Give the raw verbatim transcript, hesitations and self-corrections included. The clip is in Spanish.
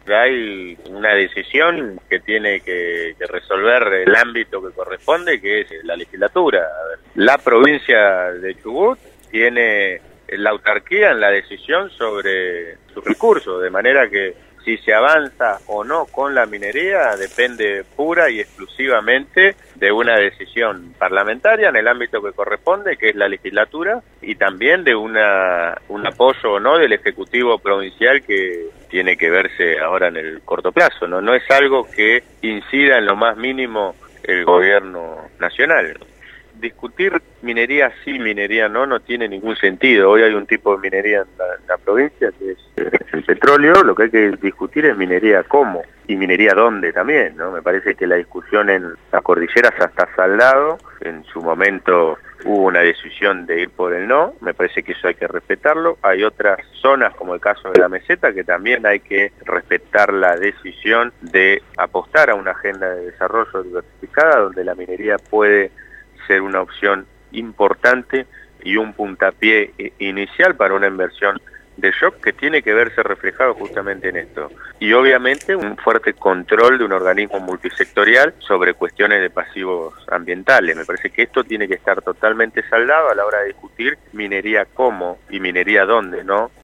Hay una decisión que tiene que, que resolver el ámbito que corresponde, que es la legislatura. A ver, la provincia de Chubut tiene la autarquía en la decisión sobre sus recursos, de manera que si se avanza o no con la minería depende pura y exclusivamente de una decisión parlamentaria en el ámbito que corresponde, que es la legislatura, y también de una un apoyo o no del Ejecutivo Provincial, que tiene que verse ahora en el corto plazo. No, no es algo que incida en lo más mínimo el gobierno nacional. Discutir minería sí, minería no, no tiene ningún sentido. Hoy hay un tipo de minería en la, en la provincia que es el petróleo. Lo que hay que discutir es minería cómo y minería dónde también, ¿no? Me parece que la discusión en las cordilleras ya está saldado. En su momento hubo una decisión de ir por el no, me parece que eso hay que respetarlo. Hay otras zonas, como el caso de la meseta, que también hay que respetar la decisión de apostar a una agenda de desarrollo diversificada, donde la minería puede ser una opción importante y un puntapié inicial para una inversión de shock que tiene que verse reflejado justamente en esto. Y obviamente un fuerte control de un organismo multisectorial sobre cuestiones de pasivos ambientales. Me parece que esto tiene que estar totalmente saldado a la hora de discutir minería cómo y minería dónde, ¿no?